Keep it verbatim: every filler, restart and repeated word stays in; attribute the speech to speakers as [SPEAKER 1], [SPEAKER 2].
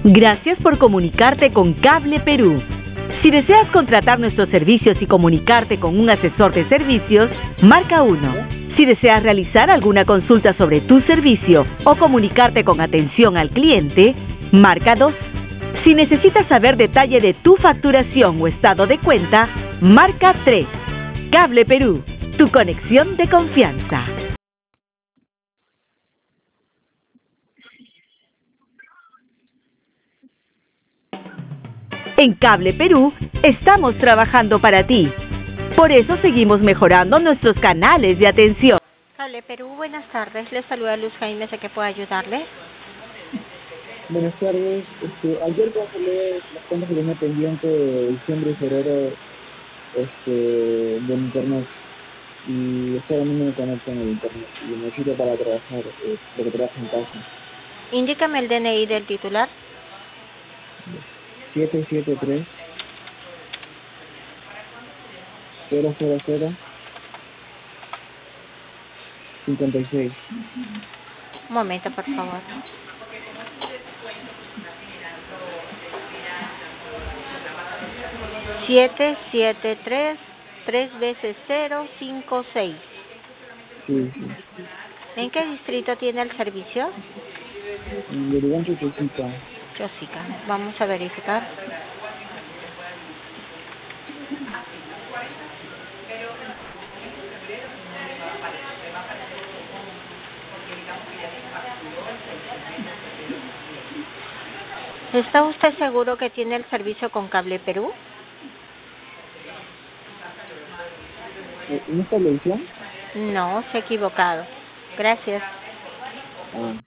[SPEAKER 1] Gracias por comunicarte con Cable Perú. Si deseas contratar nuestros servicios y comunicarte con un asesor de servicios, marca uno. Si deseas realizar alguna consulta sobre tu servicio o comunicarte con atención al cliente, marca dos. Si necesitas saber detalle de tu facturación o estado de cuenta, marca tres. Cable Perú, tu conexión de confianza. En Cable Perú estamos trabajando para ti. Por eso seguimos mejorando nuestros canales de atención.
[SPEAKER 2] Cable Perú, buenas tardes. Les saluda Luz Jaime, ¿sé que puedo ayudarle?
[SPEAKER 3] Buenas tardes. Este, ayer cancelé las cuentas que tenía pendiente de diciembre y febrero este, del internet. Y ahora no me conecto en el internet. Y necesito para trabajar, eh, porque trabajo en casa.
[SPEAKER 2] Indícame el D N I del titular.
[SPEAKER 3] siete siete tres cero cero cero cincuenta y seis.
[SPEAKER 2] Un momento, por favor. siete siete tres, tres veces cero, cinco, seis.
[SPEAKER 3] Sí, sí.
[SPEAKER 2] ¿En qué distrito tiene el servicio?
[SPEAKER 3] En Lurigancho, Chosica.
[SPEAKER 2] Chosica. Vamos a verificar. ¿Está usted seguro que tiene el servicio con Cable Perú?
[SPEAKER 3] ¿En esta televisión?
[SPEAKER 2] No, se ha equivocado. Gracias.
[SPEAKER 3] Ah.